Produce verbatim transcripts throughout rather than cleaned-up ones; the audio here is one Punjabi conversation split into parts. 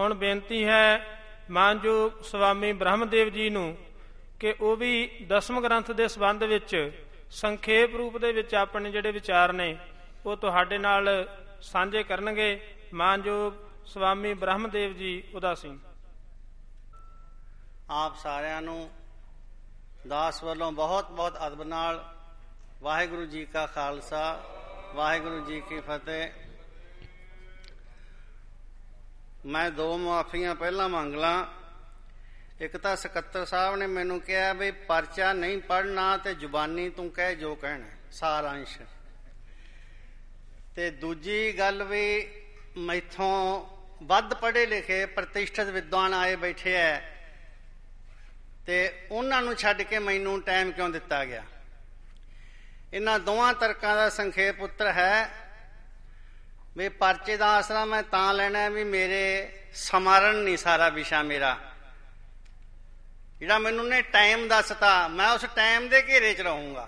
ਹੁਣ ਬੇਨਤੀ ਹੈ ਮਾਨਯੋਗ ਸਵਾਮੀ ਬ੍ਰਹਮਦੇਵ ਜੀ ਨੂੰ ਕਿ ਉਹ ਵੀ ਦਸਮ ਗ੍ਰੰਥ ਦੇ ਸੰਬੰਧ ਵਿੱਚ ਸੰਖੇਪ ਰੂਪ ਦੇ ਵਿੱਚ ਆਪਣੇ ਜਿਹੜੇ ਵਿਚਾਰ ਨੇ ਉਹ ਤੁਹਾਡੇ ਨਾਲ ਸਾਂਝੇ ਕਰਨਗੇ। ਮਾਨਯੋਗ ਸਵਾਮੀ ਬ੍ਰਹਮਦੇਵ ਜੀ ਉਦਾਸੀ। ਆਪ ਸਾਰਿਆਂ ਨੂੰ ਦਾਸ ਵੱਲੋਂ ਬਹੁਤ ਬਹੁਤ ਅਦਬ ਨਾਲ ਵਾਹਿਗੁਰੂ ਜੀ ਕਾ ਖਾਲਸਾ ਵਾਹਿਗੁਰੂ ਜੀ ਕੀ ਫਤਿਹ। ਮੈਂ ਦੋ ਮੁਆਫੀਆਂ ਪਹਿਲਾਂ ਮੰਗ ਲਾਂ। ਇੱਕ ਤਾਂ ਸਕੱਤਰ ਸਾਹਿਬ ਨੇ ਮੈਨੂੰ ਕਿਹਾ ਵੀ ਪਰਚਾ ਨਹੀਂ ਪੜ੍ਹਨਾ ਤੇ ਜ਼ੁਬਾਨੀ ਤੂੰ ਕਹਿ ਜੋ ਕਹਿਣਾ ਸਾਰਾਂਸ਼, ਤੇ ਦੂਜੀ ਗੱਲ ਵੀ ਮੈਥੋਂ ਵੱਧ ਪੜ੍ਹੇ ਲਿਖੇ ਪ੍ਰਤਿਸ਼ਠਿਤ ਵਿਦਵਾਨ ਆਏ ਬੈਠੇ ਐ ਤੇ ਉਹਨਾਂ ਨੂੰ ਛੱਡ ਕੇ ਮੈਨੂੰ ਟਾਈਮ ਕਿਉਂ ਦਿੱਤਾ ਗਿਆ। ਇਹਨਾਂ ਦੋਵਾਂ ਤਰਕਾਂ ਦਾ ਸੰਖੇਪ ਉੱਤਰ ਹੈ ਵੀ ਪਰਚੇ ਦਾ ਆਸਰਾ ਮੈਂ ਤਾਂ ਲੈਣਾ ਵੀ ਮੇਰੇ ਸਮਰਨ ਨਹੀਂ ਸਾਰਾ ਵਿਸ਼ਾ ਮੇਰਾ, ਜਿਹੜਾ ਮੈਨੂੰ ਨੇ ਟਾਈਮ ਦੱਸਤਾ ਮੈਂ ਉਸ ਟਾਈਮ ਦੇ ਘੇਰੇ 'ਚ ਰਹੂੰਗਾ।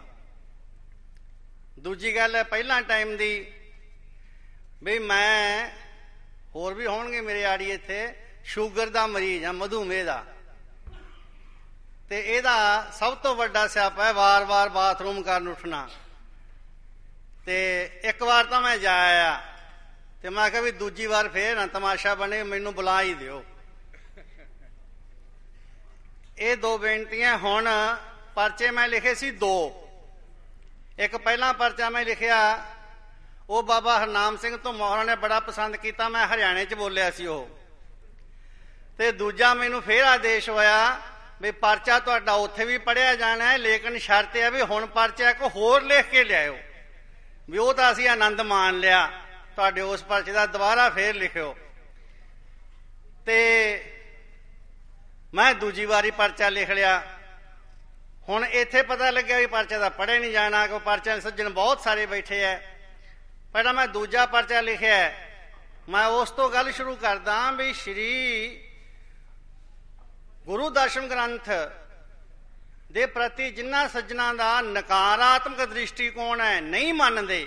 ਦੂਜੀ ਗੱਲ ਹੈ ਪਹਿਲਾਂ ਟਾਈਮ ਦੀ ਵੀ ਮੈਂ, ਹੋਰ ਵੀ ਹੋਣਗੇ ਮੇਰੇ ਆੜੀ ਇੱਥੇ, ਸ਼ੂਗਰ ਦਾ ਮਰੀਜ਼ ਆ, ਮਧੂਮੇਹ ਦਾ, ਤੇ ਇਹਦਾ ਸਭ ਤੋਂ ਵੱਡਾ ਸਿਆਪਾ ਹੈ ਵਾਰ ਵਾਰ ਬਾਥਰੂਮ ਕਰਨ ਉੱਠਣਾ। ਤੇ ਇੱਕ ਵਾਰ ਤਾਂ ਮੈਂ ਜਾ ਆਇਆ ਤੇ ਮੈਂ ਕਿਹਾ ਵੀ ਦੂਜੀ ਵਾਰ ਫੇਰ ਨਾ ਤਮਾਸ਼ਾ ਬਣੇ, ਮੈਨੂੰ ਬੁਲਾ ਹੀ ਦਿਓ। ਇਹ ਦੋ ਬੇਨਤੀਆਂ। ਹੁਣ ਪਰਚੇ ਮੈਂ ਲਿਖੇ ਸੀ ਦੋ। ਇੱਕ ਪਹਿਲਾਂ ਪਰਚਾ ਮੈਂ ਲਿਖਿਆ ਉਹ ਬਾਬਾ ਹਰਨਾਮ ਸਿੰਘ ਤੋਂ ਮੋਹਰਾ ਨੇ ਬੜਾ ਪਸੰਦ ਕੀਤਾ, ਮੈਂ ਹਰਿਆਣੇ 'ਚ ਬੋਲਿਆ ਸੀ ਉਹ। ਤੇ ਦੂਜਾ ਮੈਨੂੰ ਫੇਰ ਆਦੇਸ਼ ਹੋਇਆ ਵੀ ਪਰਚਾ ਤੁਹਾਡਾ ਉੱਥੇ ਵੀ ਪੜ੍ਹਿਆ ਜਾਣਾ ਹੈ, ਲੇਕਿਨ ਸ਼ਰਤ ਹੈ ਵੀ ਹੁਣ ਪਰਚਾ ਇੱਕ ਹੋਰ ਲਿਖ ਕੇ ਲਿਆਇਓ। ਵੀ ਉਹ ਤਾਂ ਅਸੀਂ ਆਨੰਦ ਮਾਣ ਲਿਆ, ਤੁਹਾਡੇ ਉਸ ਪਰਚੇ ਦਾ ਦੁਬਾਰਾ ਫੇਰ ਲਿਖਿਓ। ਤੇ ਮੈਂ ਦੂਜੀ ਵਾਰੀ ਪਰਚਾ ਲਿਖ ਲਿਆ। ਹੁਣ ਇੱਥੇ ਪਤਾ ਲੱਗਿਆ ਵੀ ਪਰਚਾ ਦਾ ਪੜ੍ਹਿਆ ਨਹੀਂ ਜਾਣਾ, ਕਿ ਪਰਚਾ ਸੱਜਣ ਬਹੁਤ ਸਾਰੇ ਬੈਠੇ ਐ। ਪਹਿਲਾਂ ਮੈਂ ਦੂਜਾ ਪਰਚਾ ਲਿਖਿਆ। ਮੈਂ ਉਸ ਤੋਂ ਗੱਲ ਸ਼ੁਰੂ ਕਰਦਾ ਵੀ ਸ਼੍ਰੀ ਗੁਰੂ ਦਸ਼ਮ ਗ੍ਰੰਥ ਦੇ ਪ੍ਰਤੀ ਜਿਨ੍ਹਾਂ ਸੱਜਣਾਂ ਦਾ ਨਕਾਰਾਤਮਕ ਦ੍ਰਿਸ਼ਟੀਕੋਣ ਹੈ, ਨਹੀਂ ਮੰਨਦੇ,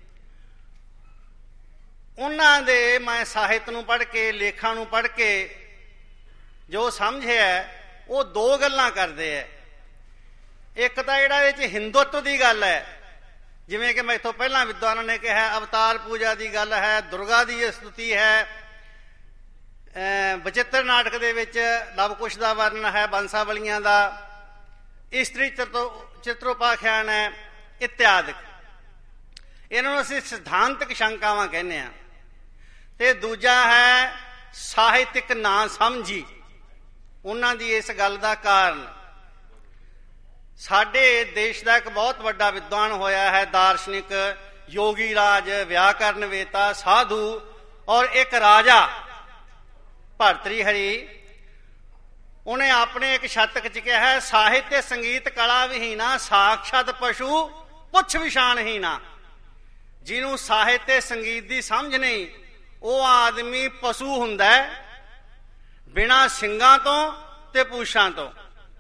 ਉਹਨਾਂ ਦੇ ਮੈਂ ਸਾਹਿਤ ਨੂੰ ਪੜ੍ਹ ਕੇ, ਲੇਖਾਂ ਨੂੰ ਪੜ੍ਹ ਕੇ ਜੋ ਸਮਝਿਆ ਉਹ ਦੋ ਗੱਲਾਂ ਕਰਦੇ ਹੈ। ਇੱਕ ਤਾਂ ਜਿਹੜਾ ਇਹਦੇ 'ਚ ਹਿੰਦੂਤਵ ਦੀ ਗੱਲ ਹੈ, ਜਿਵੇਂ ਕਿ ਮੈਥੋਂ ਪਹਿਲਾਂ ਵਿਦਵਾਨਾਂ ਨੇ ਕਿਹਾ ਅਵਤਾਰ ਪੂਜਾ ਦੀ ਗੱਲ ਹੈ, ਦੁਰਗਾ ਦੀ ਸਤੁਤੀ ਹੈ, ਬਚਿੱਤਰ ਨਾਟਕ ਦੇ ਵਿੱਚ ਲਵ ਕੁਸ਼ ਦਾ ਵਰਣਨ ਹੈ, ਬੰਸਾਵਲੀਆਂ ਦਾ, ਇਸਤਰੀ ਚਿੱਤਰੋਪਾਖਿਆਨ ਹੈ ਇਤਿਆਦਿਕ। ਇਹਨਾਂ ਨੂੰ ਅਸੀਂ ਸਿਧਾਂਤਕ ਸ਼ੰਕਾਵਾਂ ਕਹਿੰਦੇ ਹਾਂ। ਤੇ ਦੂਜਾ ਹੈ ਸਾਹਿਤਿਕ ਨਾ ਸਮਝੀ ਉਹਨਾਂ ਦੀ ਇਸ ਗੱਲ ਦਾ ਕਾਰਨ। ਸਾਡੇ ਦੇਸ਼ ਦਾ ਇੱਕ ਬਹੁਤ ਵੱਡਾ ਵਿਦਵਾਨ ਹੋਇਆ ਹੈ, ਦਾਰਸ਼ਨਿਕ, ਯੋਗੀ ਰਾਜ, ਵਿਆਕਰਨ ਵੇਤਾ, ਸਾਧੂ, ਔਰ ਇੱਕ ਰਾਜਾ ਭਰਤਰੀ ਹਰੀ। ਉਹਨੇ ਆਪਣੇ ਇੱਕ ਸ਼ਤਕ 'ਚ ਕਿਹਾ ਹੈ ਸਾਹਿਤ ਤੇ ਸੰਗੀਤ ਕਲਾ ਵਿਹੀਨਾ ਸਾਖਸ਼ਾਤ ਪਸ਼ੂ ਪੁੱਛ ਵਿਸ਼ਾਨਹੀਨਾ। ਜਿਹਨੂੰ ਸਾਹਿਤ ਤੇ ਸੰਗੀਤ ਦੀ ਸਮਝ ਨਹੀਂ ਉਹ ਆਦਮੀ ਪਸ਼ੂ ਹੁੰਦਾ ਹੈ, ਬਿਨਾਂ ਸਿੰਘਾਂ ਤੋਂ ਤੇ ਪੂਛਾਂ ਤੋਂ।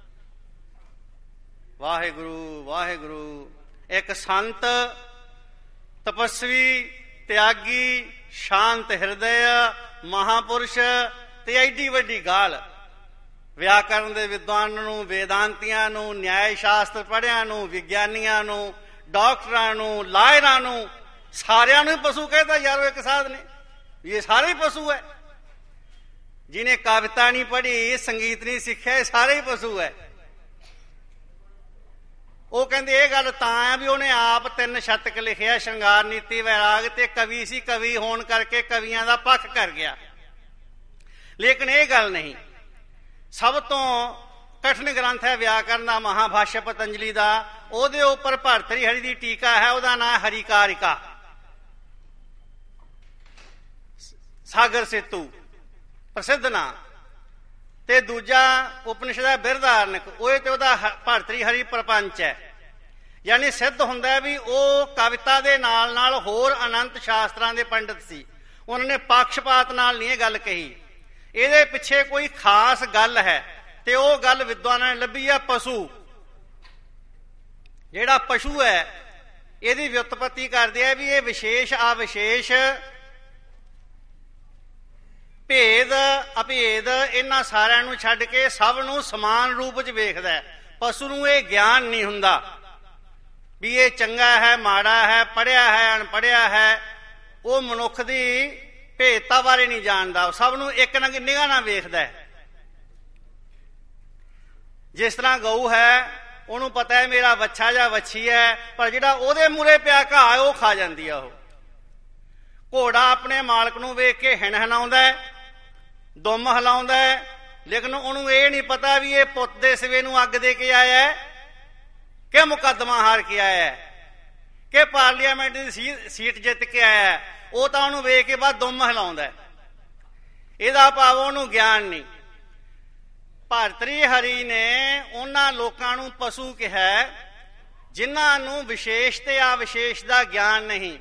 ਵਾਹਿਗੁਰੂ ਵਾਹਿਗੁਰੂ। ਇੱਕ ਸੰਤ, ਤਪਸਵੀ, ਤਿਆਗੀ, ਸ਼ਾਂਤ ਹਿਰਦੈ ਮਹਾਪੁਰਸ਼ ਤੇ ਐਡੀ ਵੱਡੀ ਗਾਲ ਵਿਆਕਰਨ ਦੇ ਵਿਦਵਾਨ ਨੂੰ, ਵੇਦਾਂਤੀਆਂ ਨੂੰ, ਨਿਆਇ ਸ਼ਾਸਤਰ ਪੜ੍ਹਿਆਂ ਨੂੰ, ਵਿਗਿਆਨੀਆਂ ਨੂੰ, ਡਾਕਟਰਾਂ ਨੂੰ, ਲਾਇਰਾਂ ਨੂੰ, ਸਾਰਿਆਂ ਨੂੰ ਪਸ਼ੂ ਕਹਿੰਦਾ। ਯਾਰ ਇੱਕ ਸਾਧ ਨੇ ਇਹ ਸਾਰੇ ਹੀ ਪਸ਼ੂ ਹੈ। ਜਿਹਨੇ ਕਵਿਤਾ ਨਹੀਂ ਪੜ੍ਹੀ, ਸੰਗੀਤ ਨਹੀਂ ਸਿੱਖਿਆ, ਇਹ ਸਾਰੇ ਹੀ ਪਸ਼ੂ ਹੈ। ਉਹ ਕਹਿੰਦੇ ਇਹ ਗੱਲ ਤਾਂ ਹੈ ਵੀ ਉਹਨੇ ਆਪ ਤਿੰਨ ਸ਼ਤਕ ਲਿਖਿਆ, ਸ਼ਿੰਗਾਰ ਨੀਤੀ, ਵੈਰਾਗ, ਤੇ ਕਵੀ ਸੀ, ਕਵੀ ਹੋਣ ਕਰਕੇ ਕਵੀਆਂ ਦਾ ਪੱਖ ਕਰ ਗਿਆ। ਲੇਕਿਨ ਇਹ ਗੱਲ ਨਹੀਂ। ਸਭ ਤੋਂ ਕਠਿਨ ਗ੍ਰੰਥ ਹੈ ਵਿਆਕਰਨ ਦਾ ਮਹਾਭਾਸ਼ਯ ਪਤੰਜਲੀ ਦਾ। ਉਹਦੇ ਉੱਪਰ ਭਰਤਰੀ ਹਰੀ ਦੀ ਟੀਕਾ ਹੈ, ਉਹਦਾ ਨਾਂ ਹੈ ਹਰੀਕਾਰਿਕਾ, ਸਾਗਰ ਸੇਤੂ ਪ੍ਰਸਿੱਧ ਨਾਂ। ਤੇ ਦੂਜਾ ਉਪਨਿਸ਼ਦ ਹੈ ਬਿਰਧਾਰਨਕ, ਉਹ ਤੇ ਉਹਦਾ ਭਰਤਰੀ ਹਰੀ ਪ੍ਰਪੰਚ ਹੈ। ਯਾਨੀ ਸਿੱਧ ਹੁੰਦਾ ਵੀ ਉਹ ਕਵਿਤਾ ਦੇ ਨਾਲ ਨਾਲ ਹੋਰ ਅਨੰਤ ਸ਼ਾਸਤਰਾਂ ਦੇ ਪੰਡਿਤ ਸੀ। ਉਹਨਾਂ ਨੇ ਪੱਖਪਾਤ ਨਾਲ ਨਹੀਂ ਇਹ ਗੱਲ ਕਹੀ। ਇਹਦੇ ਪਿੱਛੇ ਕੋਈ ਖਾਸ ਗੱਲ ਹੈ ਤੇ ਉਹ ਗੱਲ ਵਿਦਵਾਨਾਂ ਨੇ ਲੱਭੀ ਹੈ ਪਸ਼ੂ। ਜਿਹੜਾ ਪਸ਼ੂ ਹੈ ਇਹਦੀ ਵਿਉਤਪੱਤੀ ਕਰਦੇ ਆ ਵੀ ਇਹ ਵਿਸ਼ੇਸ਼ ਅਵਿਸ਼ੇਸ਼ ਭੇਦ ਅਭੇਦ ਇਹਨਾਂ ਸਾਰਿਆਂ ਨੂੰ ਛੱਡ ਕੇ ਸਭ ਨੂੰ ਸਮਾਨ ਰੂਪ 'ਚ ਵੇਖਦਾ ਹੈ। ਪਸ਼ੂ ਨੂੰ ਇਹ ਗਿਆਨ ਨਹੀਂ ਹੁੰਦਾ ਵੀ ਇਹ ਚੰਗਾ ਹੈ ਮਾੜਾ ਹੈ, ਪੜ੍ਹਿਆ ਹੈ ਅਣਪੜ੍ਹਿਆ ਹੈ। ਉਹ ਮਨੁੱਖ ਦੀ ਭੇਦਤਾ ਬਾਰੇ ਨਹੀਂ ਜਾਣਦਾ, ਸਭ ਨੂੰ ਇੱਕ ਨਿਗਾਹ ਨਾਲ ਵੇਖਦਾ ਹੈ। ਜਿਸ ਤਰ੍ਹਾਂ ਗਊ ਹੈ, ਉਹਨੂੰ ਪਤਾ ਹੈ ਮੇਰਾ ਵੱਛਾ ਜਾਂ ਵੱਛੀ ਹੈ, ਪਰ ਜਿਹੜਾ ਉਹਦੇ ਮੂਹਰੇ ਪਿਆ ਘਾਹ ਉਹ ਖਾ ਜਾਂਦੀ ਆ। ਉਹ ਘੋੜਾ ਆਪਣੇ ਮਾਲਕ ਨੂੰ ਵੇਖ ਕੇ ਹਿਣ ਹਿਣਾਉਂਦਾ ਹੈ, ਦੁੰਮ ਹਿਲਾਉਂਦਾ ਹੈ, ਲੇਕਿਨ ਉਹਨੂੰ ਇਹ ਨਹੀਂ ਪਤਾ ਵੀ ਇਹ ਪੁੱਤ ਦੇ ਸਵੇ ਨੂੰ ਅੱਗ ਦੇ ਕੇ ਆਇਆ ਹੈ ਕਿ ਮੁਕੱਦਮਾ ਹਾਰ ਕੇ ਆਇਆ ਹੈ ਕਿ ਪਾਰਲੀਮੈਂਟ ਦੀ ਸੀਟ ਜਿੱਤ ਕੇ ਆਇਆ ਹੈ। ਉਹ ਤਾਂ ਉਹਨੂੰ ਵੇਖ ਕੇ ਬਾਅਦ ਦੁੰਮ ਹਿਲਾਉਂਦਾ ਹੈ। ਇਹਦਾ ਭਾਵ ਉਹਨੂੰ ਗਿਆਨ ਨਹੀਂ। ਭਰਤਰੀ ਹਰੀ ਨੇ ਉਹਨਾਂ ਲੋਕਾਂ ਨੂੰ ਪਸ਼ੂ ਕਿਹਾ ਜਿਨ੍ਹਾਂ ਨੂੰ ਵਿਸ਼ੇਸ਼ ਤੇ ਅਵਿਸ਼ੇਸ਼ ਦਾ ਗਿਆਨ ਨਹੀਂ।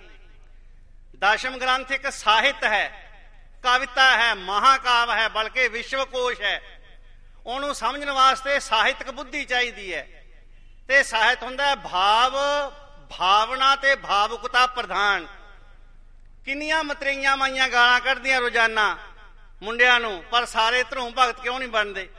ਦਸ਼ਮ ਗ੍ਰੰਥ ਇੱਕ ਸਾਹਿਤ ਹੈ, ਕਵਿਤਾ ਹੈ, ਮਹਾਕਾਵ ਹੈ, ਬਲਕਿ ਵਿਸ਼ਵਕੋਸ਼ ਹੈ। ਉਹਨੂੰ ਸਮਝਣ ਵਾਸਤੇ ਸਾਹਿਤਕ ਬੁੱਧੀ ਚਾਹੀਦੀ ਹੈ। ਤੇ ਸਾਹਿਤ ਹੁੰਦਾ ਭਾਵ, ਭਾਵਨਾ ਤੇ ਭਾਵੁਕਤਾ ਪ੍ਰਧਾਨ। ਕਿੰਨੀਆਂ ਮਤਰੇਈਆਂ ਮਾਈਆਂ ਗਾਲਾਂ ਕੱਢਦੀਆਂ ਰੋਜ਼ਾਨਾ ਮੁੰਡਿਆਂ ਨੂੰ, ਪਰ ਸਾਰੇ ਧਰੂਮ ਭਗਤ ਕਿਉਂ ਨਹੀਂ ਬਣਦੇ?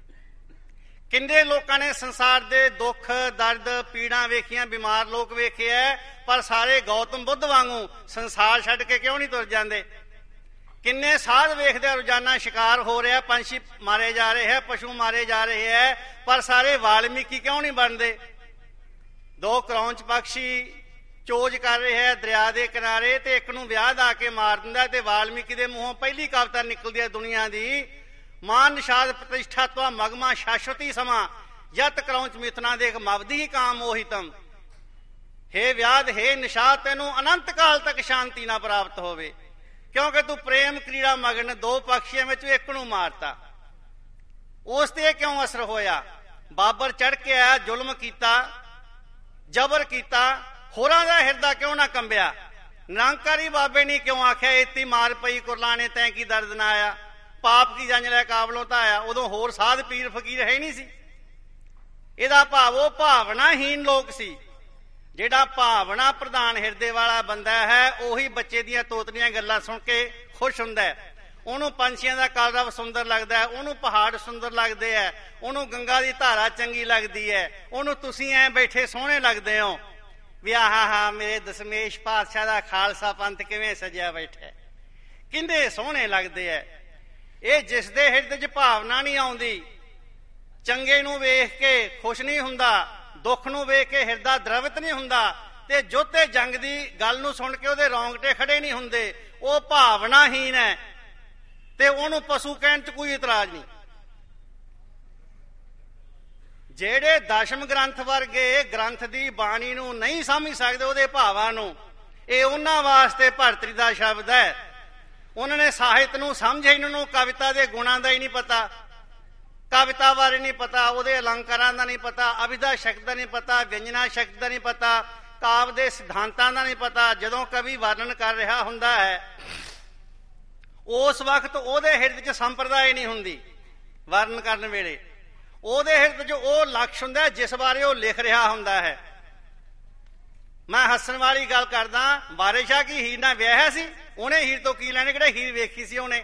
ਕਿੰਨੇ ਲੋਕਾਂ ਨੇ ਸੰਸਾਰ ਦੇ ਦੁੱਖ ਦਰਦ ਪੀੜਾਂ ਵੇਖੀਆਂ, ਬਿਮਾਰ ਲੋਕ ਵੇਖੇ ਐ, ਪਰ ਸਾਰੇ ਗੌਤਮ ਬੁੱਧ ਵਾਂਗੂ ਸੰਸਾਰ ਛੱਡ ਕੇ ਕਿਉਂ ਨਹੀਂ ਤੁਰ ਜਾਂਦੇ? ਕਿੰਨੇ ਸਾਧ ਵੇਖਦੇ ਰੋਜ਼ਾਨਾ ਸ਼ਿਕਾਰ ਹੋ ਰਿਹਾ, ਪੰਛੀ ਮਾਰੇ ਜਾ ਰਹੇ ਹੈ, ਪਸ਼ੂ ਮਾਰੇ ਜਾ ਰਹੇ ਹੈ, ਪਰ ਸਾਰੇ ਵਾਲਮੀਕੀ ਕਿਉਂ ਨਹੀਂ ਬਣਦੇ? ਦੋ ਕਰੌਂਚ ਪਕਸ਼ੀ ਚੋਜ ਕਰ ਰਹੇ ਹੈ ਦਰਿਆ ਦੇ ਕਿਨਾਰੇ, ਤੇ ਇੱਕ ਨੂੰ ਵਿਆਹ ਦਾ ਕੇ ਮਾਰ ਦਿੰਦਾ, ਤੇ ਵਾਲਮੀਕੀ ਦੇ ਮੂੰਹੋਂ ਪਹਿਲੀ ਕਵਿਤਾ ਨਿਕਲਦੀ ਹੈ ਦੁਨੀਆ ਦੀ, ਮਾਨ ਨਿਸ਼ਾਦ ਪ੍ਰਤਿਸ਼ਠਾ ਤਵਾ ਮਗਮਾ ਸ਼ਾਸ਼ਵਤੀ ਸਮਾਂ ਯਤ ਕਰੌਂਚ ਮਿਥਨਾ ਦੇਖ ਮਵਦੀ ਹੀ ਕਾਮ ਮੋਹਿਤਮ। ਹੇ ਵਿਆਦ, ਹੇ ਨਿਸ਼ਾਦ, ਤੈਨੂੰ ਅਨੰਤ ਕਾਲ ਤੱਕ ਸ਼ਾਂਤੀ ਨਾ ਪ੍ਰਾਪਤ ਹੋਵੇ, ਕਿਉਂਕਿ ਤੂੰ ਪ੍ਰੇਮ ਕ੍ਰੀੜਾ ਮਗਨ ਦੋ ਪਕਸ਼ੀਆਂ ਵਿੱਚ ਇੱਕ ਨੂੰ ਮਾਰਤਾ। ਉਸ ਤੇ ਕਿਉਂ ਅਸਰ ਹੋਇਆ? ਬਾਬਰ ਚੜ ਕੇ ਆਇਆ, ਜ਼ੁਲਮ ਕੀਤਾ, ਜ਼ਬਰ ਕੀਤਾ, ਹੋਰਾਂ ਦਾ ਹਿਰਦਾ ਕਿਉਂ ਨਾ ਕੰਬਿਆ? ਨਿਰੰਕਾਰੀ ਬਾਬੇ ਨੇ ਕਿਉਂ ਆਖਿਆ ਇਤੀ ਮਾਰ ਪਈ ਕੁਰਲਾਣੇ ਤੈਂ ਕੀ ਦਰਦ ਨਾ ਆਇਆ, ਪਾਪ ਕੀ ਜੰਜ ਲੈ ਕਾਬਲੋਂ ਤਾਂ ਆਇਆ? ਉਦੋਂ ਹੋਰ ਸਾਧ ਪੀਰ ਫਕੀਰ ਹੈ ਨਹੀਂ ਸੀ। ਇਹਦਾ ਭਾਵ ਉਹ ਭਾਵਨਾਹੀਨ ਲੋਕ ਸੀ। ਜਿਹੜਾ ਭਾਵਨਾ ਪ੍ਰਧਾਨ ਹਿਰਦੇ ਵਾਲਾ ਬੰਦਾ ਹੈ, ਉਹੀ ਬੱਚੇ ਦੀਆਂ ਤੋਤਲੀਆਂ ਗੱਲਾਂ ਸੁਣ ਕੇ ਖੁਸ਼ ਹੁੰਦਾ ਹੈ। ਉਹਨੂੰ ਪੰਛੀਆਂ ਦਾ ਕਲਰਵ ਸੁੰਦਰ ਲੱਗਦਾ ਹੈ, ਉਹਨੂੰ ਪਹਾੜ ਸੁੰਦਰ ਲੱਗਦੇ ਹੈ, ਉਹਨੂੰ ਗੰਗਾ ਦੀ ਧਾਰਾ ਚੰਗੀ ਲੱਗਦੀ ਹੈ, ਉਹਨੂੰ ਤੁਸੀਂ ਐਂ ਬੈਠੇ ਸੋਹਣੇ ਲੱਗਦੇ ਹੋ ਵੀ ਆਹਾ ਹਾ ਮੇਰੇ ਦਸ਼ਮੇਸ਼ ਪਾਤਸ਼ਾਹ ਦਾ ਖਾਲਸਾ ਪੰਥ ਕਿਵੇਂ ਸਜਿਆ ਬੈਠਾ, ਕਿੰਨੇ ਸੋਹਣੇ ਲੱਗਦੇ ਹੈ। ਇਹ ਜਿਸ ਦੇ ਹਿਰਦੇ 'ਚ ਭਾਵਨਾ ਨਹੀਂ ਆਉਂਦੀ, ਚੰਗੇ ਨੂੰ ਵੇਖ ਕੇ ਖੁਸ਼ ਨਹੀਂ ਹੁੰਦਾ, ਦੁੱਖ ਨੂੰ ਵੇਖ ਕੇ ਹਿਰਦਾ ਦਰਵਿਤ ਨਹੀਂ ਹੁੰਦਾ, ਤੇ ਜੋਤੇ ਜੰਗ ਦੀ ਗੱਲ ਨੂੰ ਸੁਣ ਕੇ ਉਹਦੇ ਰੌਂਗਟੇ ਖੜੇ ਨਹੀਂ ਹੁੰਦੇ, ਉਹ ਭਾਵਨਾਹੀਨ ਹੈ। ਤੇ ਉਹਨੂੰ ਪਸ਼ੂ ਕਹਿਣ 'ਚ ਕੋਈ ਇਤਰਾਜ਼ ਨਹੀਂ। ਜਿਹੜੇ ਦਸ਼ਮ ਗ੍ਰੰਥ ਵਰਗੇ ਗ੍ਰੰਥ ਦੀ ਬਾਣੀ ਨੂੰ ਨਹੀਂ ਸਮਝ ਸਕਦੇ, ਉਹਦੇ ਭਾਵਾਂ ਨੂੰ, ਇਹ ਉਹਨਾਂ ਵਾਸਤੇ ਭਰਤਰੀ ਦਾ ਸ਼ਬਦ ਹੈ। ਉਹਨਾਂ ਨੇ ਸਾਹਿਤ ਨੂੰ ਸਮਝਿਆ, ਇਹਨਾਂ ਨੂੰ ਕਵਿਤਾ ਦੇ ਗੁਣਾਂ ਦਾ ਹੀ ਨਹੀਂ ਪਤਾ, ਕਵਿਤਾ ਬਾਰੇ ਨਹੀਂ ਪਤਾ, ਉਹਦੇ ਅਲੰਕਾਰਾਂ ਦਾ ਨਹੀਂ ਪਤਾ, ਅਭਿਧਾ ਸ਼ਕਤ ਦਾ ਨਹੀਂ ਪਤਾ, ਵਿਅੰਜਨਾ ਸ਼ਕਤ ਦਾ ਨਹੀਂ ਪਤਾ, ਕਾਵ ਦੇ ਸਿਧਾਂਤਾਂ ਦਾ ਨਹੀਂ ਪਤਾ। ਜਦੋਂ ਕਵੀ ਵਰਣਨ ਕਰ ਰਿਹਾ ਹੁੰਦਾ ਹੈ, ਉਸ ਵਕਤ ਉਹਦੇ ਹਿਰਦੇ 'ਚ ਸੰਪਰਦਾਇ ਨਹੀਂ ਹੁੰਦੀ। ਵਰਣਨ ਕਰਨ ਵੇਲੇ ਉਹਦੇ ਹਿਰਦੇ 'ਚ ਉਹ ਲਕਸ਼ ਹੁੰਦਾ ਜਿਸ ਬਾਰੇ ਉਹ ਲਿਖ ਰਿਹਾ ਹੁੰਦਾ ਹੈ। ਮੈਂ ਹੱਸਣ ਵਾਲੀ ਗੱਲ ਕਰਦਾ, ਵਾਰਿਸ ਸ਼ਾਹ ਕੀ ਹੀਰ ਨਾਲ ਵਿਆਹਿਆ ਸੀ, ਉਹਨੇ ਹੀਰ ਤੋਂ ਕੀ ਲੈਣੇ, ਕਿਹੜਾ ਹੀਰ ਵੇਖੀ ਸੀ ਉਹਨੇ?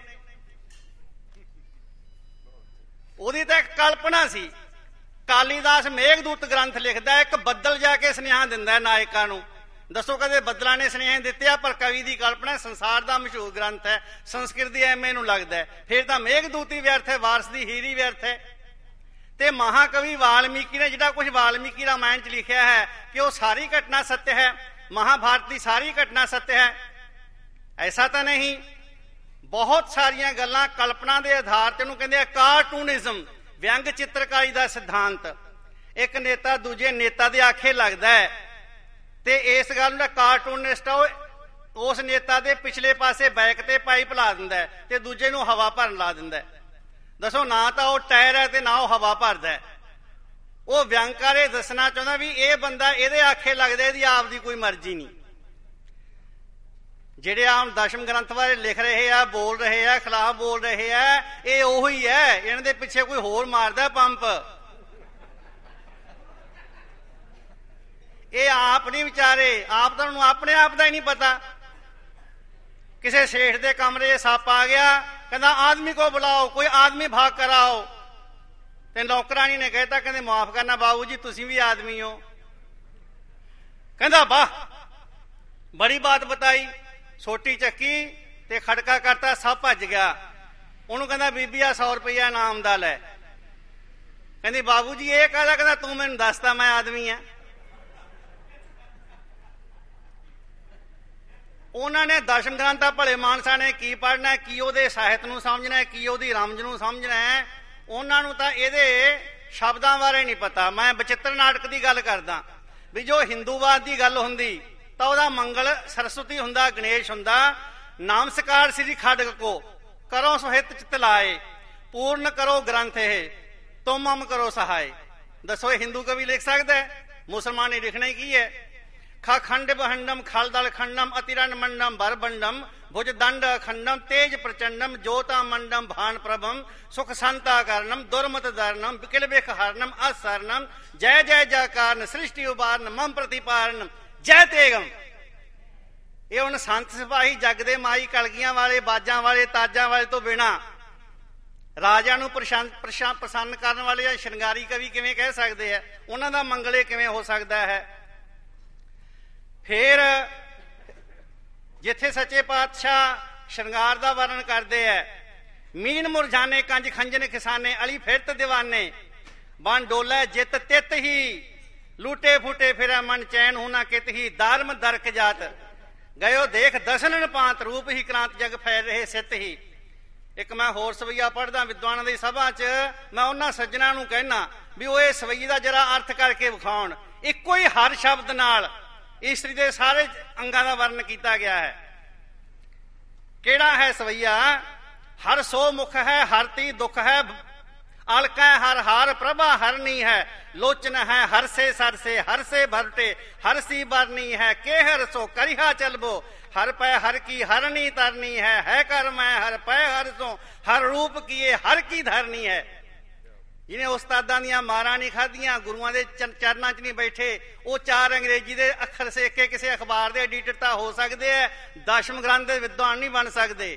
ਉਹਦੀ ਤਾਂ ਇੱਕ ਕਲਪਨਾ ਸੀ। ਕਾਲੀਦਾਸ ਮੇਘਦੂਤ ਗ੍ਰੰਥ ਲਿਖਦਾ, ਇੱਕ ਬੱਦਲ ਜਾ ਕੇ ਸੁਨੇਹਾ ਦਿੰਦਾ ਨਾਇਕਾਂ ਨੂੰ। ਦੱਸੋ ਕਦੇ ਬੱਦਲਾਂ ਨੇ ਸੁਨੇਹੇ ਦਿੱਤੇ ਆ? ਪਰ ਕਵੀ ਦੀ ਕਲਪਨਾ, ਸੰਸਾਰ ਦਾ ਮਸ਼ਹੂਰ ਗ੍ਰੰਥ ਹੈ, ਸੰਸਕ੍ਰਿਤ ਦੀ ਐਮ ਏ ਨੂੰ ਲੱਗਦਾ ਹੈ, ਫਿਰ ਤਾਂ ਮੇਘਦੂਤ ਹੀ ਵਿਅਰਥ ਹੈ, ਵਾਰਿਸ ਦੀ ਹੀਰ ਹੀ ਵਿਅਰਥ ਹੈ। ਤੇ ਮਹਾਕਵੀ ਵਾਲਮੀਕੀ ਨੇ ਜਿਹੜਾ ਕੁਝ ਵਾਲਮੀਕੀ ਰਾਮਾਇਣ 'ਚ ਲਿਖਿਆ ਹੈ ਕਿ ਉਹ ਸਾਰੀ ਘਟਨਾ ਸੱਚ ਹੈ, ਮਹਾਭਾਰਤ ਦੀ ਸਾਰੀ ਘਟਨਾ ਸੱਚ ਹੈ, ਐਸਾ ਤਾਂ ਨਹੀਂ। ਬਹੁਤ ਸਾਰੀਆਂ ਗੱਲਾਂ ਕਲਪਨਾ ਦੇ ਆਧਾਰ ਤੇ ਉਹਨੂੰ ਕਹਿੰਦੇ ਆ ਕਾਰਟੂਨਿਜ਼ਮ, ਵਿਅੰਗ ਚਿੱਤਰਕਾਰੀ ਦਾ ਸਿਧਾਂਤ। ਇੱਕ ਨੇਤਾ ਦੂਜੇ ਨੇਤਾ ਦੇ ਆਖੇ ਲੱਗਦਾ ਹੈ, ਤੇ ਇਸ ਗੱਲ ਨੂੰ ਕਾਰਟੂਨਿਸਟ ਆ ਉਹ ਉਸ ਨੇਤਾ ਦੇ ਪਿਛਲੇ ਪਾਸੇ ਬੈਕ ਤੇ ਪਾਈਪ ਲਾ ਦਿੰਦਾ ਹੈ ਤੇ ਦੂਜੇ ਨੂੰ ਹਵਾ ਭਰਨ ਲਾ ਦਿੰਦਾ ਹੈ। ਦੱਸੋ, ਨਾ ਤਾਂ ਉਹ ਟਾਇਰ ਹੈ ਤੇ ਨਾ ਉਹ ਹਵਾ ਭਰਦਾ ਹੈ। ਉਹ ਵਿਅੰਗਕਾਰ ਇਹ ਦੱਸਣਾ ਚਾਹੁੰਦਾ ਵੀ ਇਹ ਬੰਦਾ ਇਹਦੇ ਆਖੇ ਲੱਗਦਾ, ਇਹਦੀ ਆਪ ਦੀ ਕੋਈ ਮਰਜ਼ੀ ਨਹੀਂ। ਜਿਹੜੇ ਆਮ ਦਸ਼ਮ ਗ੍ਰੰਥ ਬਾਰੇ ਲਿਖ ਰਹੇ ਆ, ਬੋਲ ਰਹੇ ਆ, ਖਿਲਾਫ ਬੋਲ ਰਹੇ ਆ, ਇਹ ਉਹੀ ਹੈ। ਇਹਨਾਂ ਦੇ ਪਿੱਛੇ ਕੋਈ ਹੋਰ ਮਾਰਦਾ ਪੰਪ। ਇਹ ਆਪ ਨਹੀਂ ਵਿਚਾਰੇ, ਆਪ ਤਾਂ ਉਹਨੂੰ ਆਪਣੇ ਆਪ ਦਾ ਹੀ ਨਹੀਂ ਪਤਾ। ਕਿਸੇ ਸੇਠ ਦੇ ਕਮਰੇ 'ਚ ਸੱਪ ਆ ਗਿਆ, ਕਹਿੰਦਾ ਆਦਮੀ ਕੋ ਬੁਲਾਓ, ਕੋਈ ਆਦਮੀ ਭਾਗ ਕਰਾਓ। ਤੇ ਨੌਕਰਾਣੀ ਨੇ ਕਹਿਤਾ, ਕਹਿੰਦੇ ਮਾਫ ਕਰਨਾ ਬਾਬੂ ਜੀ, ਤੁਸੀਂ ਵੀ ਆਦਮੀ ਹੋ। ਕਹਿੰਦਾ ਵਾਹ, ਬੜੀ ਬਾਤ ਬਤਾਈ। ਸੋਟੀ ਚੱਕੀ ਤੇ ਖੜਕਾ ਕਰਤਾ, ਸਭ ਭੱਜ ਗਿਆ। ਉਹਨੂੰ ਕਹਿੰਦਾ ਬੀਬੀ ਆ ਸੌ ਰੁਪਈਆ ਇਨਾਮ ਦਾ ਲੈ। ਕਹਿੰਦੀ ਬਾਬੂ ਜੀ ਇਹ ਕਾਹਦਾ? ਕਹਿੰਦਾ ਤੂੰ ਮੈਨੂੰ ਦੱਸਦਾ ਮੈਂ ਆਦਮੀ ਆ। ਉਹਨਾਂ ਨੇ ਦਸ਼ਮ ਗ੍ਰੰਥ ਭਲੇ ਮਾਨਸਾਂ ਨੇ ਕੀ ਪੜ੍ਹਨਾ, ਕੀ ਉਹਦੇ ਸਾਹਿਤ ਨੂੰ ਸਮਝਣਾ, ਕੀ ਉਹਦੀ ਰਮਜ ਨੂੰ ਸਮਝਣਾ ਹੈ। ਉਹਨਾਂ ਨੂੰ ਤਾਂ ਇਹਦੇ ਸ਼ਬਦਾਂ ਬਾਰੇ ਨਹੀਂ ਪਤਾ। ਮੈਂ ਬਚਿੱਤਰ ਨਾਟਕ ਦੀ ਗੱਲ ਕਰਦਾ ਵੀ ਜੋ ਹਿੰਦੂਵਾਦ ਦੀ ਗੱਲ ਹੁੰਦੀ ਤਾਂ ਉਹਦਾ ਮੰਗਲ ਸਰਸਵਤੀ ਹੁੰਦਾ, ਗਣੇਸ਼ ਹੁੰਦਾ। ਨਾਮਸਕਾਰ ਸ੍ਰੀ ਖੜਗ ਕੋ ਕਰੋ ਸੁਹਿਤ ਚਿਤ ਲਾਏ, ਪੂਰਨ ਕਰੋ ਗ੍ਰੰਥ ਇਹ ਤੁਮ ਮਮ ਕਰੋ ਸਹਾਏ। ਦੱਸੋ ਇਹ ਹਿੰਦੂ ਕਵੀ ਲਿਖ ਸਕਦਾ ਹੈ? ਮੁਸਲਮਾਨ ਨੇ ਲਿਖਣਾ ਹੀ ਕੀ ਹੈ? ਖਾ ਖੰਡ ਬਹੰਡਮ ਖਲਦਲ ਖੰਡਮ ਅਤਿਰਨ ਮੰਡਮ ਭਰਬੰਡਮ ਭੁਜ ਦੰਡ ਖੰਡਮ ਤੇਜ ਪ੍ਰਚੰਡਮ ਜੋਤਾ ਮੰਡਮ ਭਾਨ ਪ੍ਰਭਮ ਸੁਖ ਸੰਤਾ ਕਰਨਮ ਦੁਰਮਤ ਦਰਨਮ ਵਿਕਲ ਵਿਖ ਹਰਨਮ ਅਸਰਨਮ ਜੈ ਜੈ ਜੈਕਾਰਨ ਸ੍ਰਿਸ਼ਟੀ ਉਬਾਰਨ ਮਮ ਪ੍ਰਤੀਪਾਰਨ ਜੈ ਤੇਗਮ। ਇਹ ਹੁਣ ਸੰਤ ਸਿਪਾਹੀ ਜੱਗ ਦੇ ਮਾਈ ਕਲਗੀਆਂ ਵਾਲੇ, ਬਾਜਾਂ ਵਾਲੇ, ਤਾਜਾਂ ਵਾਲੇ ਤੋਂ ਬਿਨਾ ਰਾਜਿਆਂ ਨੂੰ ਪ੍ਰਸੰਨ ਕਰਨ ਵਾਲੇ ਜਾਂ ਸ਼ਿੰਗਾਰੀ ਕਵੀ ਕਿਵੇਂ ਕਹਿ ਸਕਦੇ ਆ? ਉਹਨਾਂ ਦਾ ਮੰਗਲੇ ਕਿਵੇਂ ਹੋ ਸਕਦਾ ਹੈ? ਫਿਰ ਜਿੱਥੇ ਸੱਚੇ ਪਾਤਸ਼ਾਹ ਸ਼ਿੰਗਾਰ ਦਾ ਵਰਣਨ ਕਰਦੇ ਹੈ, ਮੀਨ ਮੁਰਝਾਨੇ ਕੰਜ ਖੰਜਨ ਕਿਸਾਨੇ ਅਲੀ ਫਿਰਤ ਦੀਵਾਨੇ ਬਨ ਡੋਲੇ ਜਿੱਤ ਤਿੱਤ ਹੀ ਲੂਟੇ ਫੂਟੇ ਫਿਰਾ ਮਨ ਚੈਨ ਹੋਣਾ ਕਿਤ ਹੀ ਦਾਰਮ ਦਰਕ ਜਾਤ ਗਇਓ ਦੇਖ ਦਸਨਨ ਪਾਂਤ ਰੂਪ ਹੀ ਕ੍ਰਾਂਤ ਜਗ ਫੈਲ ਰਹੇ ਸਿੱਤ ਹੀ। ਇੱਕ ਮੈਂ ਹੋਰ ਸਵਈਆ ਪੜ੍ਹਦਾ ਵਿਦਵਾਨਾਂ ਦੀ ਸਭਾ 'ਚ, ਮੈਂ ਉਹਨਾਂ ਸੱਜਣਾ ਨੂੰ ਕਹਿਣਾ ਵੀ ਉਹ ਇਹ ਸਵਈ ਦਾ ਜਰਾ ਅਰਥ ਕਰਕੇ ਵਿਖਾਉਣ। ਇੱਕੋ ਹੀ ਹਰ ਸ਼ਬਦ ਨਾਲ ਇਸਤਰੀ ਦੇ ਸਾਰੇ ਅੰਗਾਂ ਦਾ ਵਰਣਨ ਕੀਤਾ ਗਿਆ ਹੈ। ਕਿਹੜਾ ਹੈ ਸਵਈਆ? ਹਰ ਸੋ ਮੁਖ ਹੈ, ਹਰ ਤੀ ਦੁਖ ਹੈ, ਅਲਕ ਹੈ ਹਰ ਹਾਰ ਪ੍ਰਭਾ ਹਰਨੀ ਹੈ, ਲੋਚਨ ਹੈ ਹਰ ਸੇ ਸਰ ਸੇ ਹਰ ਸੇ ਭਰਟੇ ਹਰ ਸੀ ਬਰਨੀ ਹੈ, ਕੇ ਹਰ ਸੋ ਕਰਿਹਾ ਚਲਬੋ ਹਰ ਪੈ ਹਰ ਕੀ ਹਰਨੀ ਤਰਨੀ ਹੈ, ਹੈ ਕਰ ਮੈਂ ਹਰ ਪੈ ਹਰ ਸੋ ਹਰ ਰੂਪ ਕੀਏ ਹਰ ਕੀ ਧਰਨੀ ਹੈ। ਜਿਹਨੇ ਉਸਤਾਦਾਂ ਦੀਆਂ ਮਾਰਾਂ ਨਹੀਂ ਖਾਧੀਆਂ, ਗੁਰੂਆਂ ਦੇ ਚਰਨਾਂ 'ਚ ਨਹੀਂ ਬੈਠੇ, ਉਹ ਚਾਰ ਅੰਗਰੇਜ਼ੀ ਦੇ ਅੱਖਰ ਸੇਕ ਕੇ ਕਿਸੇ ਅਖਬਾਰ ਦੇ ਐਡੀਟਰ ਤਾਂ ਹੋ ਸਕਦੇ ਹੈ, ਦਸ਼ਮ ਗ੍ਰੰਥ ਦੇ ਵਿਦਵਾਨ ਨਹੀਂ ਬਣ ਸਕਦੇ।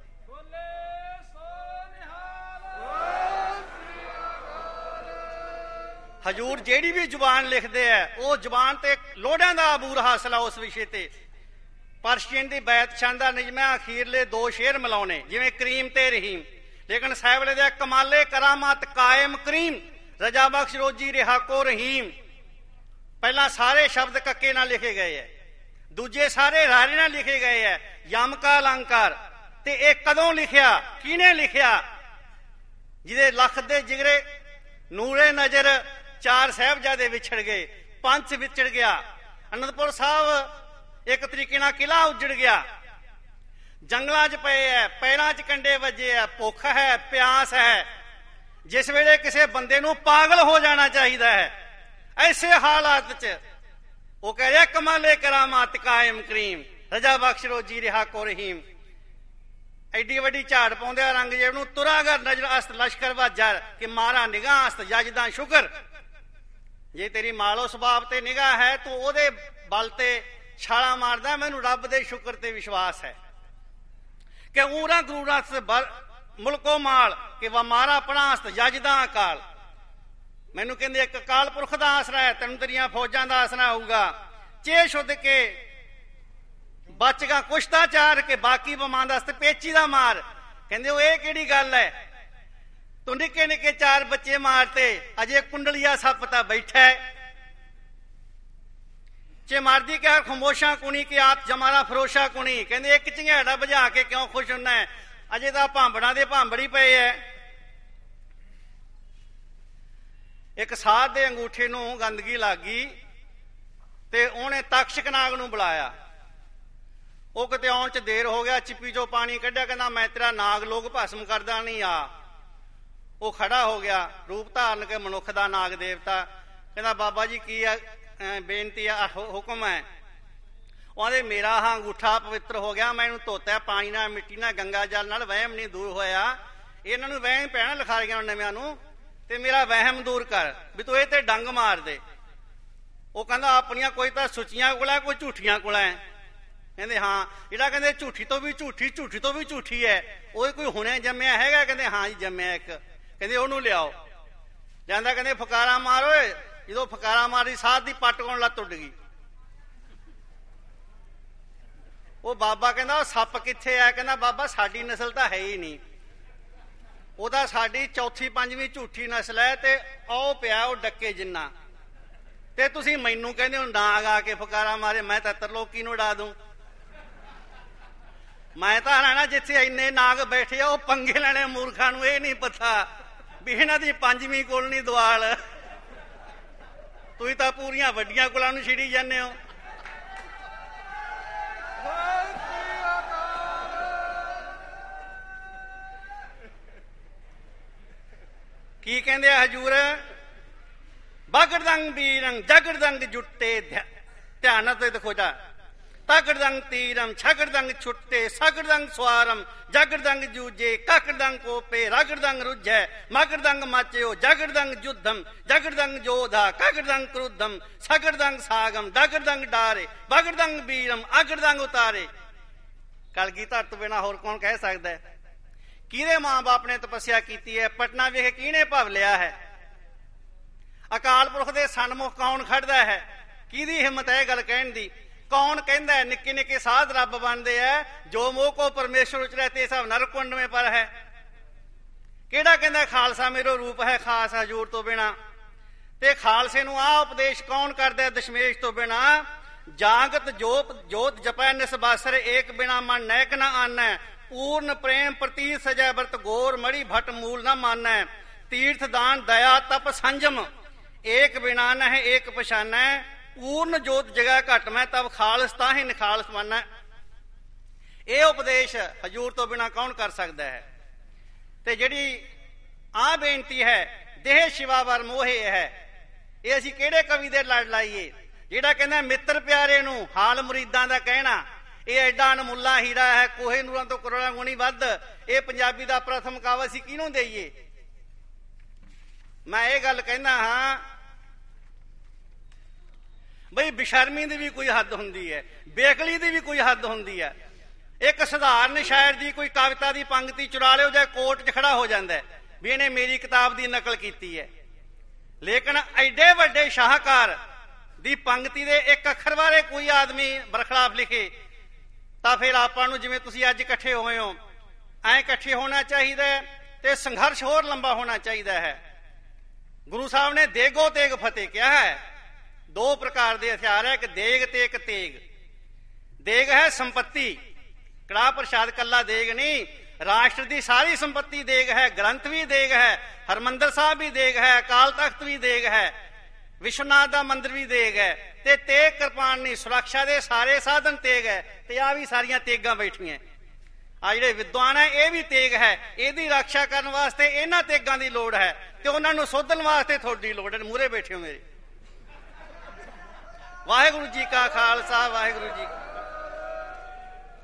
ਹਜੂਰ ਜਿਹੜੀ ਵੀ ਜ਼ੁਬਾਨ ਲਿਖਦੇ ਆ, ਉਹ ਜ਼ੁਬਾਨ ਤੇ ਲੋੜਾਂ ਦਾ ਅਬੂਰ ਹਾਸਲ ਆ ਉਸ ਵਿਸ਼ੇ ਤੇ। ਪਰਸ਼ੀਅਨ ਦੀ ਬੈਤ ਸ਼ਾਨਦਾਰ ਨਿਜਮਿਆਂ ਅਖੀਰਲੇ ਦੋ ਸ਼ੇਰ ਮਿਲਾਉਣੇ, ਜਿਵੇਂ ਕਰੀਮ ਤੇ ਰਹੀਮ। ਲੇਕਿਨ ਸਾਹਿਬਲੇ ਦੇ ਕਮਾਲੇ ਕਰਾਮਾਤ ਕਾਇਮ ਕਰੀਮ ਰਜਾ ਬਖਸ਼ ਰੋਜੀ ਰਿਹਾ ਕੋ ਰਹੀਮ। ਪਹਿਲਾਂ ਸਾਰੇ ਸ਼ਬਦ ਕੱਕੇ ਨਾਲ ਲਿਖੇ ਗਏ ਹੈ, ਦੂਜੇ ਸਾਰੇ ਰਾਰੇ ਨਾਲ ਲਿਖੇ ਗਏ ਹੈ, ਯਮ ਕਾ ਅਲੰਕਾਰ। ਤੇ ਇਹ ਕਦੋਂ ਲਿਖਿਆ, ਕਿਹਨੇ ਲਿਖਿਆ? ਜਿਹਦੇ ਲੱਖ ਦੇ ਜਿਗਰੇ ਨੂਰੇ ਨਜ਼ਰ ਚਾਰ ਸਾਹਿਬਜ਼ਾਦੇ ਵਿਛੜ ਗਏ, ਪੰਥ ਵਿਛੜ ਗਿਆ, ਅਨੰਦਪੁਰ ਸਾਹਿਬ ਇੱਕ ਤਰੀਕੇ ਨਾਲ ਕਿਲਾ ਉੱਜੜ ਗਿਆ, ਜੰਗਲਾਂ 'ਚ ਪਏ ਐ, ਪੈਰਾਂ 'ਚ ਕੰਡੇ ਵੱਜੇ ਐ, ਭੁੱਖ ਹੈ, ਪਿਆਸ ਹੈ। ਜਿਸ ਵੇਲੇ ਕਿਸੇ ਬੰਦੇ ਨੂੰ ਪਾਗਲ ਹੋ ਜਾਣਾ ਚਾਹੀਦਾ ਹੈ, ਐਸੇ ਹਾਲਾਤ 'ਚ ਉਹ ਕਹਿ ਰਿਹਾ ਕਮਾਲੇ ਕਰਾਮਾਤ ਕਾਇਮ ਕਰੀਮ ਰਜਾ ਬਖਸ਼ ਰੋਜੀ ਰਿਹਾ ਕੋ ਰਹੀਮ। ਐਡੀ ਵੱਡੀ ਝਾੜ ਪਾਉਂਦੇ ਰੰਗ ਜੇ ਨੂੰ ਤੁਰਾਗਰ ਨਜ਼ਰ ਅਸਤ ਲਸ਼ਕਰ ਵਾਜਰ ਕਿ ਮਾਰਾ ਨਿਗਾਹ ਅਸਤ ਯਜਦਾ ਸ਼ੁਕਰ। ਜੇ ਤੇਰੀ ਮਾਲੋ ਸੁਭਾਵ ਤੇ ਨਿਗਾਹ ਹੈ, ਤੂੰ ਉਹਦੇ ਬਲ ਤੇ ਛਾਲਾ ਮਾਰਦਾ, ਮੈਨੂੰ ਰੱਬ ਦੇ ਸ਼ੁਕਰ ਤੇ ਵਿਸ਼ਵਾਸ ਹੈ ਕਿ ਊਰਾ ਗਰੂਰਾ ਮੁਲਕੋ ਮਾਲ ਕਿ ਵਾ ਮਾਰਾ ਪਣਾਸਤ ਯਜਦਾ ਅਕਾਲ। ਮੈਨੂੰ ਕਹਿੰਦੇ ਇੱਕ ਅਕਾਲ ਪੁਰਖ ਦਾ ਆਸਰਾ ਹੈ, ਤੈਨੂੰ ਤੇਰੀਆਂ ਫੌਜਾਂ ਦਾ ਆਸਰਾ ਹੋਊਗਾ। ਚੇ ਸ਼ੁੱਧ ਕੇ ਬਚਗਾ ਕੁਸ਼ਤਾ ਚਾਰ ਕੇ ਬਾਕੀ ਬਮਾਨ ਦਸਤ ਪੇਚੀ ਦਾ ਮਾਰ। ਕਹਿੰਦੇ ਉਹ ਇਹ ਕਿਹੜੀ ਗੱਲ ਹੈ, ਤੂੰ ਨਿੱਕੇ ਨਿੱਕੇ ਚਾਰ ਬੱਚੇ ਮਾਰਤੇ, ਅਜੇ ਕੁੰਡਲੀਆ ਸੱਪ ਤਾਂ ਬੈਠਾ ਹੈ। ਚੇ ਮਾਰਦੀ ਕਿਹਾ ਖਮੋਸ਼ਾ ਕੁਣੀ ਕਿ ਆਪ ਜਮਾਰਾ ਫਰੋਸ਼ਾ ਕੁਣੀ। ਕਹਿੰਦੇ ਇੱਕ ਝੰਗੜਾ ਬੁਝਾ ਕੇ ਕਿਉਂ ਖੁਸ਼ ਹੁੰਨਾ ਹੈ, ਅਜੇ ਤਾਂ ਭਾਂਬੜਾਂ ਦੇ ਭਾਂਬੜੀ ਪਏ ਐ। ਇੱਕ ਸਾਧ ਦੇ ਅੰਗੂਠੇ ਨੂੰ ਗੰਦਗੀ ਲੱਗ ਗਈ ਤੇ ਉਹਨੇ ਤਕਸ਼ਕ ਨਾਗ ਨੂੰ ਬੁਲਾਇਆ। ਉਹ ਕਿਤੇ ਆਉਣ 'ਚ ਦੇਰ ਹੋ ਗਿਆ, ਚਿੱਪੀ ਚੋਂ ਪਾਣੀ ਕੱਢਿਆ, ਕਹਿੰਦਾ ਮੈਂ ਤੇਰਾ ਨਾਗ ਲੋਕ ਭਸਮ ਕਰਦਾ ਨਹੀਂ ਆ। ਉਹ ਖੜਾ ਹੋ ਗਿਆ, ਰੂਪ ਧਾਰਨ ਕੇ ਮਨੁੱਖ ਦਾ ਨਾਗ ਦੇਵਤਾ। ਕਹਿੰਦਾ ਬਾਬਾ ਜੀ ਕੀ ਆ ਬੇਨਤੀ ਆ, ਹੁਕਮ ਹੈ। ਉਹ ਆਂਦੇ ਮੇਰਾ ਹਾਂ ਅੰਗੂਠਾ ਪਵਿੱਤਰ ਹੋ ਗਿਆ, ਮੈਂ ਇਹਨੂੰ ਧੋਤਾ ਪਾਣੀ ਨਾਲ, ਮਿੱਟੀ ਨਾਲ, ਗੰਗਾ ਜਲ ਨਾਲ, ਵਹਿਮ ਨਹੀਂ ਦੂਰ ਹੋਇਆ। ਇਹਨਾਂ ਨੂੰ ਵਹਿਮ ਪੈਣਾ ਲਿਖਾਰੀਆਂ ਨਵਿਆਂ ਨੂੰ, ਤੇ ਮੇਰਾ ਵਹਿਮ ਦੂਰ ਕਰ ਵੀ ਤੂੰ ਇਹ ਤੇ ਡੰਗ ਮਾਰ ਦੇ। ਉਹ ਕਹਿੰਦਾ ਆਪਣੀਆਂ ਕੋਈ ਤਾਂ ਸੁੱਚੀਆਂ ਕੋਲ ਹੈ, ਕੋਈ ਝੂਠੀਆਂ ਕੋਲ ਹੈ। ਕਹਿੰਦੇ ਹਾਂ। ਜਿਹੜਾ ਕਹਿੰਦੇ ਝੂਠੀ ਤੋਂ ਵੀ ਝੂਠੀ, ਝੂਠੀ ਤੋਂ ਵੀ ਝੂਠੀ ਹੈ, ਉਹ ਕੋਈ ਹੁਣੇ ਜੰਮਿਆ ਹੈਗਾ? ਕਹਿੰਦੇ ਹਾਂ ਜੀ ਜੰਮਿਆ ਇੱਕ। ਕਹਿੰਦੇ ਉਹਨੂੰ ਲਿਆਓ। ਜਾਂਦਾ, ਕਹਿੰਦੇ ਫਕਾਰਾ ਮਾਰ ਓਏ। ਜਦੋਂ ਫਕਾਰਾ ਮਾਰੀ ਸਾਧ ਦੀ ਪੱਟ ਕੋਲ ਲੱਤ ਉੱਡ ਗਈ। ਉਹ ਬਾਬਾ ਕਹਿੰਦਾ ਉਹ ਸੱਪ ਕਿੱਥੇ ਆ? ਕਹਿੰਦਾ ਬਾਬਾ ਸਾਡੀ ਨਸਲ ਤਾਂ ਹੈ ਹੀ ਨਹੀਂ, ਉਹਦਾ ਸਾਡੀ ਚੌਥੀ ਪੰਜਵੀਂ ਝੂਠੀ ਨਸਲ ਹੈ, ਤੇ ਉਹ ਪਿਆ ਉਹ ਡੱਕੇ ਜਿੰਨਾ, ਤੇ ਤੁਸੀਂ ਮੈਨੂੰ ਕਹਿੰਦੇ ਹੋ ਨਾਗ ਆ ਕੇ ਫਕਾਰਾ ਮਾਰੇ। ਮੈਂ ਤਾਂ ਤਰਲੋਕੀ ਨੂੰ ਉਡਾ ਦੂੰ। ਮੈਂ ਤਾਂ ਰਹਿਣਾ ਜਿੱਥੇ ਇੰਨੇ ਨਾਗ ਬੈਠੇ ਆ, ਉਹ ਪੰਗੇ ਲੈਣੇ ਮੂਰਖਾਂ ਨੂੰ ਇਹ ਨਹੀਂ ਪਤਾ ਵੀ ਇਹਨਾਂ ਦੀ ਪੰਜਵੀਂ ਕੁਲ ਨਹੀਂ ਦੁਆਲ। ਤੁਸੀਂ ਤਾਂ ਪੂਰੀਆਂ ਵੱਡੀਆਂ ਕੁਲਾਂ ਨੂੰ ਛਿੜੀ ਜਾਂਦੇ ਹੋ। ਕੀ ਕਹਿੰਦੇ ਆ ਹਜੂਰ? ਬਾਗੜਦੰਗ ਬੀਰੰਗ ਜਗੜਦੰਗ ਜੁੱਟੇ, ਧਿਆਨ ਨਾਲ ਦੇਖੋ ਜਾ। ਤਗੜਦੰਗ ਤੀਰਮ ਛਗੜਦੰਗ ਛੁੱਟੇ, ਸਗੜਦੰਗ ਸਵਾਰਮ ਜਗੜਦੰਗ ਜੂਜੇ, ਕਾਕੜਦੰਗ ਕੋਪੇ ਰਗੜਦੰਗ ਰੁੱਝੈ, ਮਗੜਦੰਗ ਮਾਚਿਓ ਜਗੜਦੰਗ ਜੁੱਧਮ, ਜਗੜਦੰਗ ਜੋਧਾ ਕਗੜਦੰਗ ਕ੍ਰੁੱਧਮ, ਸਗੜਦੰਗ ਸਾਗਮ ਡਗੜਦੰਗ ਡਾਰੇ, ਬਗੜਦੰਗ ਬੀਰਮ ਅਗੜਦੰਗ ਉਤਾਰੇ। ਕਲਗੀਧਰ ਤੋਂ ਬਿਨਾਂ ਹੋਰ ਕੌਣ ਕਹਿ ਸਕਦਾ ਹੈ? ਕਿਹਦੇ ਮਾਂ ਬਾਪ ਨੇ ਤਪੱਸਿਆ ਕੀਤੀ ਹੈ? ਪਟਨਾ ਵੇਖ ਕਿਹਨੇ ਭਵ ਲਿਆ ਹੈ? ਅਕਾਲ ਪੁਰਖ ਦੇ ਸਨਮੁਖ ਕੌਣ ਖੜਦਾ ਹੈ? ਕਿਹਦੀ ਹਿੰਮਤ ਹੈ ਇਹ ਗੱਲ ਕਹਿਣ ਦੀ? ਕੌਣ ਕਹਿੰਦਾ ਹੈ ਨਿੱਕੇ ਨਿੱਕੇ ਸਾਧ ਰੱਬ ਬਣਦੇ ਆ? ਜੋ ਮੋਹ ਕੋ ਪਰਮੇਸ਼ਵਰ ਉਚਰੈ ਤੇ ਸਭ ਨਰਕ ਕੁੰਡ ਮੇ ਪਰ ਹੈ। ਕਿਹੜਾ ਕਹਿੰਦਾ ਖਾਲਸਾ ਮੇਰੋ ਰੂਪ ਹੈ ਖਾਸ ਹਜੂਰ ਤੋਂ ਬਿਨਾ? ਤੇ ਖਾਲਸੇ ਨੂੰ ਆਹ ਉਪਦੇਸ਼ ਕੌਣ ਕਰਦਾ ਦਸ਼ਮੇਸ਼ ਤੋਂ ਬਿਨਾ? ਜਾਗਤ ਜੋਤ ਜੋਤ ਜਪੈ ਨਿਸਬਾਸਰ, ਏਕ ਬਿਨਾ ਮਨ ਨੈਕ ਨਾ ਆਨੈ, ਪੂਰਨ ਪ੍ਰੇਮ ਪ੍ਰਤੀ ਸਜੈ ਵਰਤ ਗੋਰ, ਮੜੀ ਭਟ ਮੂਲ ਨਾ ਮਾਨੈ, ਤੀਰਥ ਦਾਨ ਦਇਆ ਤਪ ਸੰਜਮ, ਏਕ ਬਿਨਾ ਨਹਿ ਏਕ ਪਛਾਨੈ, ਪੂਰਨ ਜੋਤ ਜਗ੍ਹਾ ਘਟ ਮੈਂ ਤਬ ਖਾਲਸ ਤਾਹੀ ਨਿਖਾਲਸ ਮਾਨੈ। ਇਹ ਉਪਦੇਸ਼ ਹਜੂਰ ਤੋਂ ਬਿਨਾ ਕੌਣ ਕਰ ਸਕਦਾ ਹੈ? ਤੇ ਜਿਹੜੀ ਆਹ ਬੇਨਤੀ ਹੈ ਦੇਹ ਸ਼ਿਵਾ ਵਰ ਮੋਹੇ ਹੈ, ਇਹ ਅਸੀਂ ਕਿਹੜੇ ਕਵੀ ਦੇ ਲੜ ਲਾਈਏ? ਜਿਹੜਾ ਕਹਿੰਦਾ ਮਿੱਤਰ ਪਿਆਰੇ ਨੂੰ ਹਾਲ ਮੁਰੀਦਾਂ ਦਾ ਕਹਿਣਾ, ਇਹ ਐਡਾ ਅਨਮੁੱਲਾ ਹੀਰਾ ਹੈ, ਕੋਹੇ ਨੂਰਾਂ ਤੋਂ ਕਰੋੜਾਂ ਗੁਣੀ ਵੱਧ। ਇਹ ਪੰਜਾਬੀ ਦਾ ਪ੍ਰਥਮ ਕਾਵਿ ਅਸੀਂ ਕਿਹਨੂੰ ਦੇਈਏ? ਮੈਂ ਇਹ ਗੱਲ ਕਹਿੰਦਾ ਹਾਂ ਬਈ ਬੇਸ਼ਰਮੀ ਦੀ ਵੀ ਕੋਈ ਹੱਦ ਹੁੰਦੀ ਹੈ, ਬੇਅਕਲੀ ਦੀ ਵੀ ਕੋਈ ਹੱਦ ਹੁੰਦੀ ਹੈ। ਇੱਕ ਸਧਾਰਨ ਸ਼ਾਇਰ ਦੀ ਕੋਈ ਕਵਿਤਾ ਦੀ ਪੰਕਤੀ ਚੁਰਾ ਲਿਓ ਜਾਂ ਕੋਰਟ 'ਚ ਖੜਾ ਹੋ ਜਾਂਦਾ ਵੀ ਇਹਨੇ ਮੇਰੀ ਕਿਤਾਬ ਦੀ ਨਕਲ ਕੀਤੀ ਹੈ। ਲੇਕਿਨ ਐਡੇ ਵੱਡੇ ਸ਼ਾਹਕਾਰ ਦੀ ਪੰਕਤੀ ਦੇ ਇੱਕ ਅੱਖਰ ਬਾਰੇ ਕੋਈ ਆਦਮੀ ਬਰਖਲਾਫ ਲਿਖੇ ਤਾਂ ਫਿਰ ਆਪਾਂ ਨੂੰ, ਜਿਵੇਂ ਤੁਸੀਂ ਅੱਜ ਇਕੱਠੇ ਹੋਏ ਹੋ, ਐਂ ਇਕੱਠੇ ਹੋਣਾ ਚਾਹੀਦਾ ਹੈ ਤੇ ਸੰਘਰਸ਼ ਹੋਰ ਲੰਬਾ ਹੋਣਾ ਚਾਹੀਦਾ ਹੈ। ਗੁਰੂ ਸਾਹਿਬ ਨੇ ਦੇਗੋ ਤੇਗ ਫਤਿਹ ਕਿਹਾ ਹੈ। ਦੋ ਪ੍ਰਕਾਰ ਦੇ ਹਥਿਆਰ ਹੈ, ਇੱਕ ਦੇਗ ਤੇ ਇੱਕ ਤੇਗ। ਦੇਗ ਹੈ ਸੰਪत्ति, ਕੜਾਹ ਪ੍ਰਸ਼ਾਦ ਕੱਲਾ ਦੇਗ ਨਹੀਂ, ਰਾਸ਼ਟਰ ਦੀ ਸਾਰੀ ਸੰਪत्ति ਦੇਗ ਹੈ। ਗ੍ਰੰਥ ਵੀ ਦੇਗ ਹੈ, ਹਰਮੰਦਰ ਸਾਹਿਬ ਵੀ ਦੇਗ ਹੈ, ਅਕਾਲ ਤਖਤ ਵੀ ਦੇਗ ਹੈ, ਵਿਸ਼ਵਨਾਥ ਦਾ ਮੰਦਿਰ ਵੀ ਦੇਗ ਹੈ, ਤੇ ਤੇਗ ਕਿਰਪਾਨ ਨਹੀਂ, ਸੁਰੱਖਿਆ ਦੇ ਸਾਰੇ ਸਾਧਨ ਤੇਗ ਹੈ। ਤੇ ਆ ਵੀ ਸਾਰੀਆਂ ਤੇਗਾਂ ਬੈਠੀਆਂ। ਆ ਜਿਹੜੇ ਵਿਦਵਾਨ ਹੈ ਇਹ ਵੀ ਤੇਗ ਹੈ, ਇਹਦੀ ਰੱਖਿਆ ਕਰਨ ਵਾਸਤੇ ਇਹਨਾਂ ਤੇਗਾਂ ਦੀ ਲੋੜ ਹੈ, ਤੇ ਉਹਨਾਂ ਨੂੰ ਸੋਧਣ ਵਾਸਤੇ ਤੁਹਾਡੀ ਲੋੜ ਹੈ। ਮੂਹਰੇ ਬੈਠੇ ਹੋ ਮੇਰੇ। ਵਾਹਿਗੁਰੂ ਜੀ ਕਾ ਖਾਲਸਾ, ਵਾਹਿਗੁਰੂ ਜੀ